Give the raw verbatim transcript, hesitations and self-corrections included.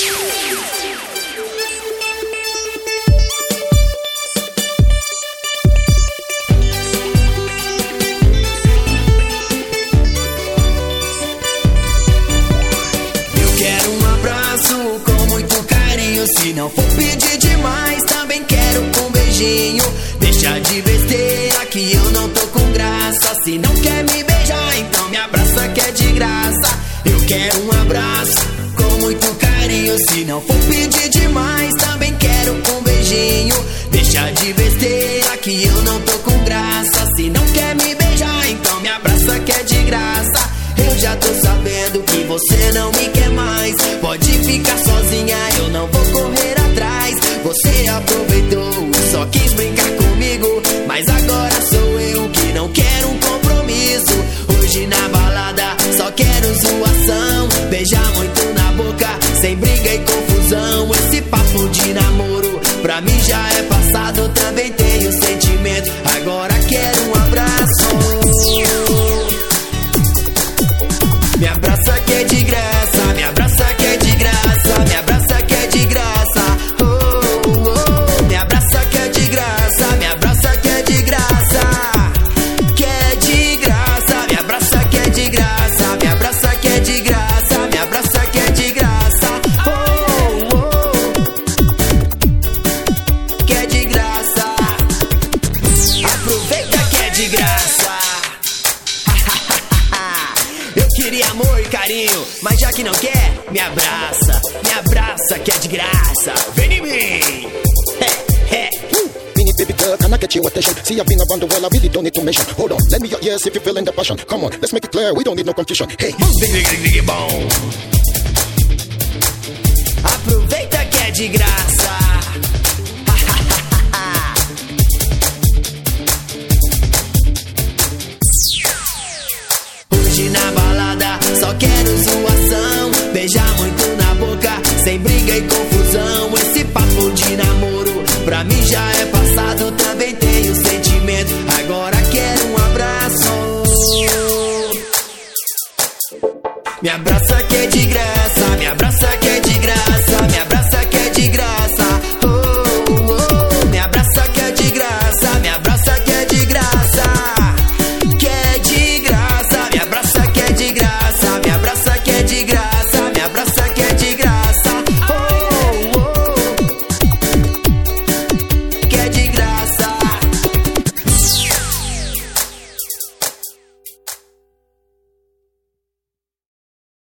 Se não for pedir demais, também quero um beijinho. Deixa de besteira que eu não tô com graça. Se não quer me beijar, então me abraça que é de graça. Eu quero um abraço com muito carinho. Se não for pedir demais, também quero um beijinho. Deixa de besteira que eu não tô com graça. Se não quer me beijar, então me abraça que é de graça. Eu já tô sabendo que você não me quer mais. Pode ficar sozinha, eu não vou correr atrás. Você aproveitou, só quis brincar comigo, mas agora sou eu que não quero um compromisso. Hoje na balada só quero zoação. Beijar muito na boca, sem briga e confusão. Esse papo de namoro pra mim já é passado. Também tenho sentimento, agora quero um abraço. Me abraça que é de graça, me abraça que é de graça, me abraça que é de graça. Oh, oh, oh. Me abraça que é de graça, me abraça que é de graça. Que é de graça, me abraça que é de graça, me abraça que é de graça, me abraça que é de graça. Oh, oh. Que é de graça. Aproveita que é de graça. Eu queria amor e carinho, mas já que não quer, me abraça, me abraça que é de graça. Vem em mim. É, é. Mini baby girl, can I get your attention? See, I've been around the world, I really don't need to mention. Hold on, let me your ears if you're feeling the passion. Come on, let's make it clear, we don't need no confusion. Hey, bom. Aproveita que é de graça. Hoje na balada só quero zoação. Beijar muito na boca, sem briga e confusão.